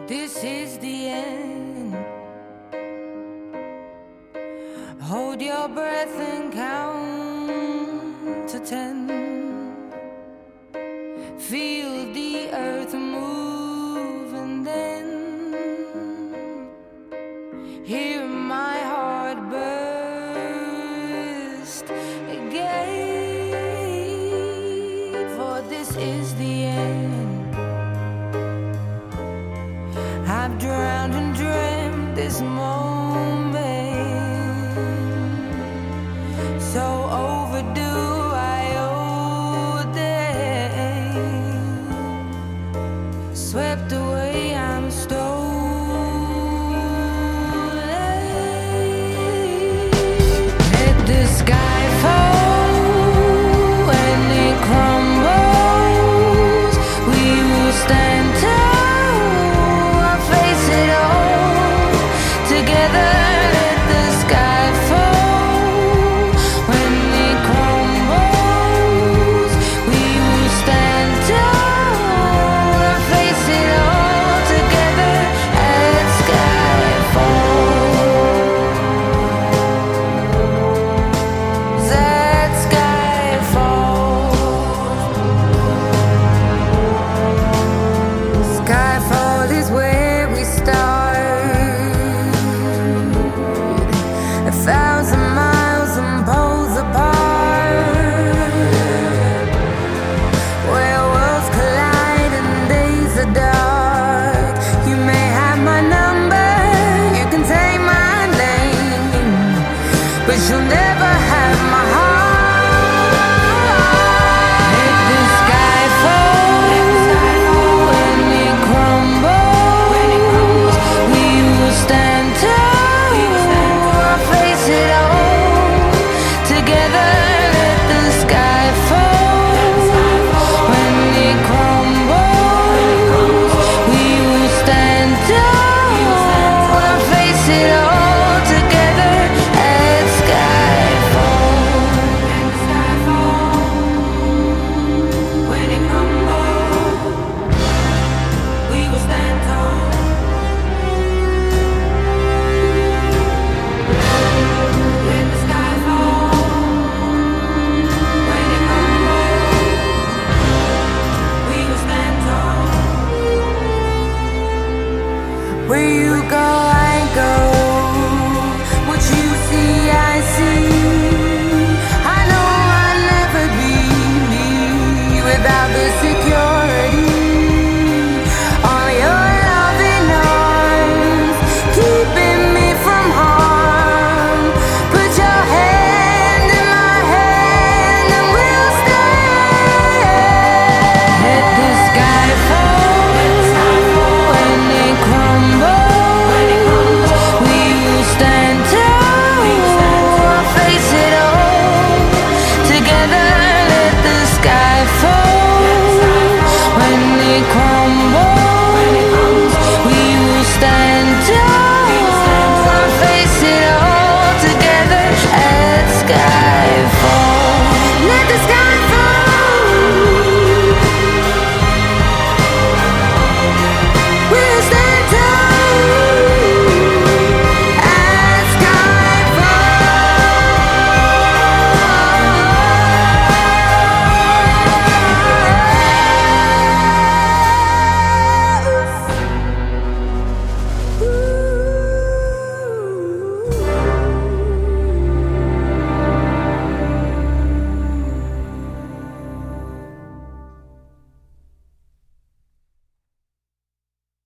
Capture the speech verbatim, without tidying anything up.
This is the end. Hold your breath and count to ten. Feel the earth move and then hear my heart burst again. For this is the end. I've drowned and dreamt this moment, so overdue I owe them. Swept away, I'm stolen. Let the sky fall when it crumbles. We will stand tall. A thousand miles and poles apart, where worlds collide and days are dark. You may have my number, you can take my name, but you'll never